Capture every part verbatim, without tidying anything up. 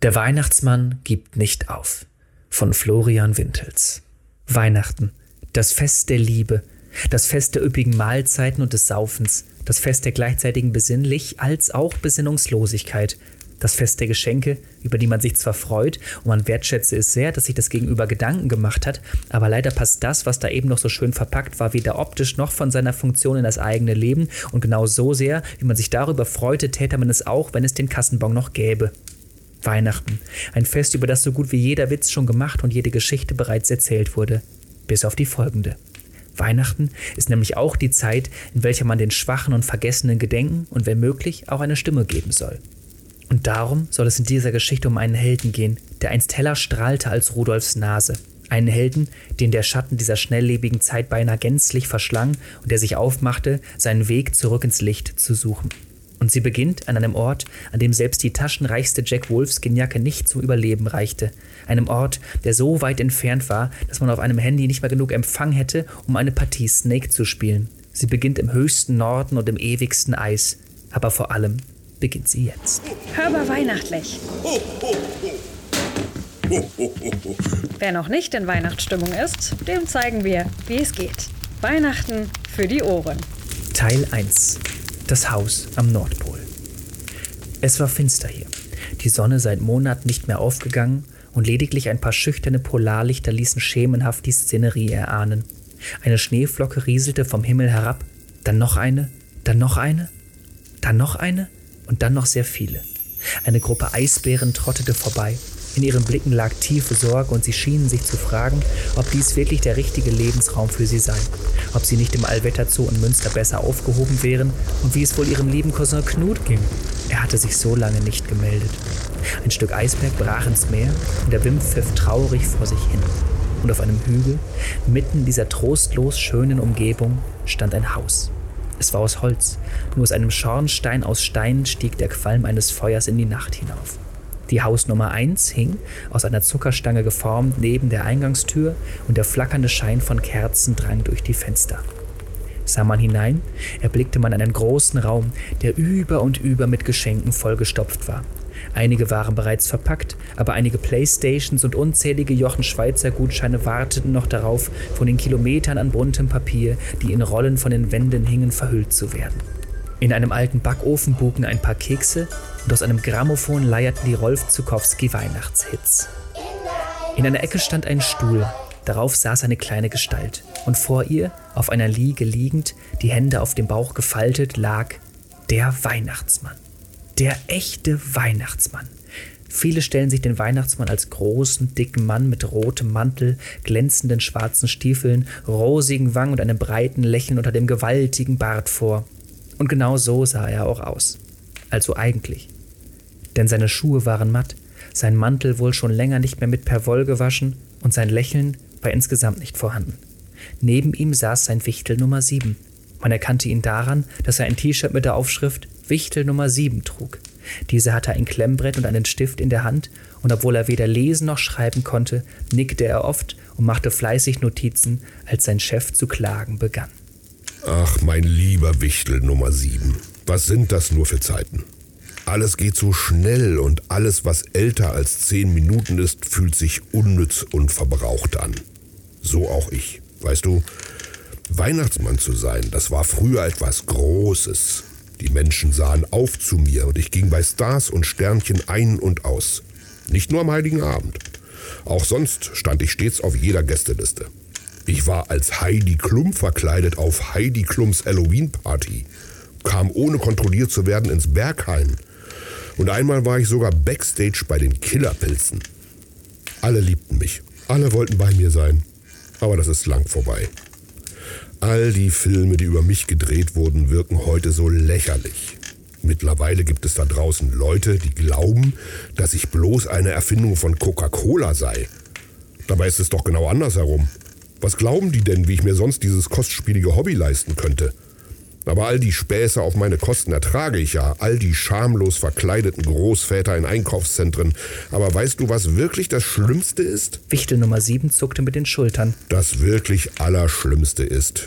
Der Weihnachtsmann gibt nicht auf. Von Florian Wintels. Weihnachten, das Fest der Liebe, das Fest der üppigen Mahlzeiten und des Saufens, das Fest der gleichzeitigen Besinnlich- als auch Besinnungslosigkeit, das Fest der Geschenke, über die man sich zwar freut und man wertschätze es sehr, dass sich das Gegenüber Gedanken gemacht hat, aber leider passt das, was da eben noch so schön verpackt war, weder optisch noch von seiner Funktion in das eigene Leben, und genau so sehr, wie man sich darüber freute, täte man es auch, wenn es den Kassenbon noch gäbe. Weihnachten, ein Fest, über das so gut wie jeder Witz schon gemacht und jede Geschichte bereits erzählt wurde, bis auf die folgende. Weihnachten ist nämlich auch die Zeit, in welcher man den Schwachen und Vergessenen gedenken und wenn möglich auch eine Stimme geben soll. Und darum soll es in dieser Geschichte um einen Helden gehen, der einst heller strahlte als Rudolfs Nase. Einen Helden, den der Schatten dieser schnelllebigen Zeit beinahe gänzlich verschlang und der sich aufmachte, seinen Weg zurück ins Licht zu suchen. Und sie beginnt an einem Ort, an dem selbst die taschenreichste Jack Wolfskin-Jacke nicht zum Überleben reichte. Einem Ort, der so weit entfernt war, dass man auf einem Handy nicht mehr genug Empfang hätte, um eine Partie Snake zu spielen. Sie beginnt im höchsten Norden und im ewigsten Eis. Aber vor allem beginnt sie jetzt. Hörbar weihnachtlich. Wer noch nicht in Weihnachtsstimmung ist, dem zeigen wir, wie es geht. Weihnachten für die Ohren. Teil eins. Das Haus am Nordpol. Es war finster hier. Die Sonne seit Monaten nicht mehr aufgegangen und lediglich ein paar schüchterne Polarlichter ließen schemenhaft die Szenerie erahnen. Eine Schneeflocke rieselte vom Himmel herab, dann noch eine, dann noch eine, dann noch eine und dann noch sehr viele. Eine Gruppe Eisbären trottete vorbei. In ihren Blicken lag tiefe Sorge und sie schienen sich zu fragen, ob dies wirklich der richtige Lebensraum für sie sei. Ob sie nicht im Allwetterzoo in Münster besser aufgehoben wären und wie es wohl ihrem lieben Cousin Knut ging. Er hatte sich so lange nicht gemeldet. Ein Stück Eisberg brach ins Meer und der Wind pfiff traurig vor sich hin. Und auf einem Hügel, mitten dieser trostlos schönen Umgebung, stand ein Haus. Es war aus Holz, nur aus einem Schornstein aus Stein stieg der Qualm eines Feuers in die Nacht hinauf. Die Hausnummer eins hing, aus einer Zuckerstange geformt, neben der Eingangstür und der flackernde Schein von Kerzen drang durch die Fenster. Sah man hinein, erblickte man einen großen Raum, der über und über mit Geschenken vollgestopft war. Einige waren bereits verpackt, aber einige Playstations und unzählige Jochen-Schweizer-Gutscheine warteten noch darauf, von den Kilometern an buntem Papier, die in Rollen von den Wänden hingen, verhüllt zu werden. In einem alten Backofen buken ein paar Kekse und aus einem Grammophon leierten die Rolf Zukowski-Weihnachtshits. In einer Ecke stand ein Stuhl, darauf saß eine kleine Gestalt und vor ihr, auf einer Liege liegend, die Hände auf dem Bauch gefaltet, lag der Weihnachtsmann. Der echte Weihnachtsmann. Viele stellen sich den Weihnachtsmann als großen, dicken Mann mit rotem Mantel, glänzenden schwarzen Stiefeln, rosigen Wangen und einem breiten Lächeln unter dem gewaltigen Bart vor. Und genau so sah er auch aus. Also eigentlich. Denn seine Schuhe waren matt, sein Mantel wohl schon länger nicht mehr mit Perwoll gewaschen und sein Lächeln war insgesamt nicht vorhanden. Neben ihm saß sein Wichtel Nummer sieben. Man erkannte ihn daran, dass er ein T-Shirt mit der Aufschrift Wichtel Nummer sieben trug. Diese hatte ein Klemmbrett und einen Stift in der Hand und obwohl er weder lesen noch schreiben konnte, nickte er oft und machte fleißig Notizen, als sein Chef zu klagen begann. Ach, mein lieber Wichtel Nummer sieben, was sind das nur für Zeiten? Alles geht so schnell und alles, was älter als zehn Minuten ist, fühlt sich unnütz und verbraucht an. So auch ich. Weißt du, Weihnachtsmann zu sein, das war früher etwas Großes. Die Menschen sahen auf zu mir und ich ging bei Stars und Sternchen ein und aus. Nicht nur am Heiligen Abend. Auch sonst stand ich stets auf jeder Gästeliste. Ich war als Heidi Klum verkleidet auf Heidi Klums Halloween-Party, kam ohne kontrolliert zu werden ins Berghain. Und einmal war ich sogar Backstage bei den Killerpilzen. Alle liebten mich, alle wollten bei mir sein, aber das ist lang vorbei. All die Filme, die über mich gedreht wurden, wirken heute so lächerlich. Mittlerweile gibt es da draußen Leute, die glauben, dass ich bloß eine Erfindung von Coca-Cola sei. Dabei ist es doch genau andersherum. Was glauben die denn, wie ich mir sonst dieses kostspielige Hobby leisten könnte? Aber all die Späße auf meine Kosten ertrage ich ja, all die schamlos verkleideten Großväter in Einkaufszentren. Aber weißt du, was wirklich das Schlimmste ist? Wichtel Nummer sieben zuckte mit den Schultern. Das wirklich Allerschlimmste ist,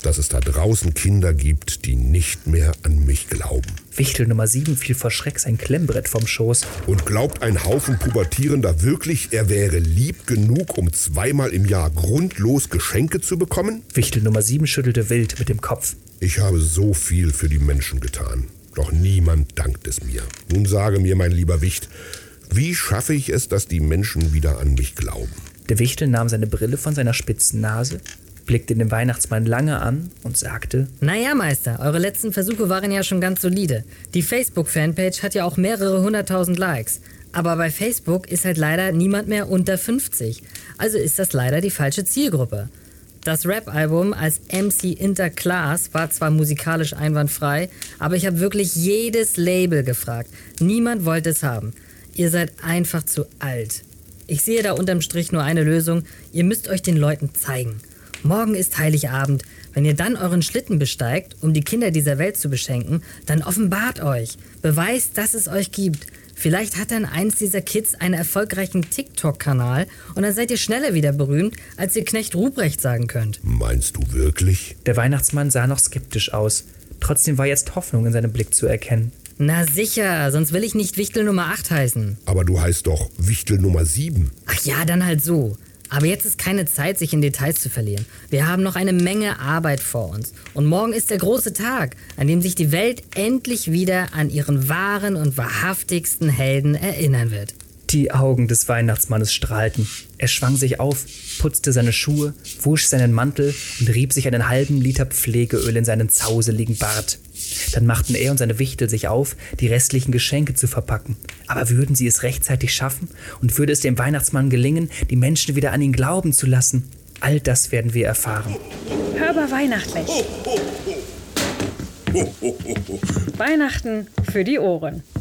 dass es da draußen Kinder gibt, die nicht mehr an mich glauben. Wichtel Nummer sieben fiel vor Schreck sein Klemmbrett vom Schoß. Und glaubt ein Haufen Pubertierender wirklich, er wäre lieb genug, um zweimal im Jahr grundlos Geschenke zu bekommen? Wichtel Nummer sieben schüttelte wild mit dem Kopf. Ich habe so viel für die Menschen getan, doch niemand dankt es mir. Nun sage mir, mein lieber Wicht, wie schaffe ich es, dass die Menschen wieder an mich glauben? Der Wichtel nahm seine Brille von seiner spitzen Nase, blickte den Weihnachtsmann lange an und sagte: Naja, Meister, eure letzten Versuche waren ja schon ganz solide. Die Facebook-Fanpage hat ja auch mehrere hunderttausend Likes. Aber bei Facebook ist halt leider niemand mehr unter fünfzig. Also ist das leider die falsche Zielgruppe. Das Rap-Album als M C Interclass war zwar musikalisch einwandfrei, aber ich habe wirklich jedes Label gefragt. Niemand wollte es haben. Ihr seid einfach zu alt. Ich sehe da unterm Strich nur eine Lösung. Ihr müsst euch den Leuten zeigen. Morgen ist Heiligabend. Wenn ihr dann euren Schlitten besteigt, um die Kinder dieser Welt zu beschenken, dann offenbart euch. Beweist, dass es euch gibt. Vielleicht hat dann eins dieser Kids einen erfolgreichen TikTok-Kanal und dann seid ihr schneller wieder berühmt, als ihr Knecht Ruprecht sagen könnt. Meinst du wirklich? Der Weihnachtsmann sah noch skeptisch aus. Trotzdem war jetzt Hoffnung in seinem Blick zu erkennen. Na sicher, sonst will ich nicht Wichtel Nummer acht heißen. Aber du heißt doch Wichtel Nummer sieben. Ach ja, dann halt so. Aber jetzt ist keine Zeit, sich in Details zu verlieren. Wir haben noch eine Menge Arbeit vor uns. Und morgen ist der große Tag, an dem sich die Welt endlich wieder an ihren wahren und wahrhaftigsten Helden erinnern wird. Die Augen des Weihnachtsmannes strahlten. Er schwang sich auf, putzte seine Schuhe, wusch seinen Mantel und rieb sich einen halben Liter Pflegeöl in seinen zauseligen Bart. Dann machten er und seine Wichtel sich auf, die restlichen Geschenke zu verpacken. Aber würden sie es rechtzeitig schaffen? Und würde es dem Weihnachtsmann gelingen, die Menschen wieder an ihn glauben zu lassen? All das werden wir erfahren. Hörbar weihnachtlich. Weihnachten für die Ohren.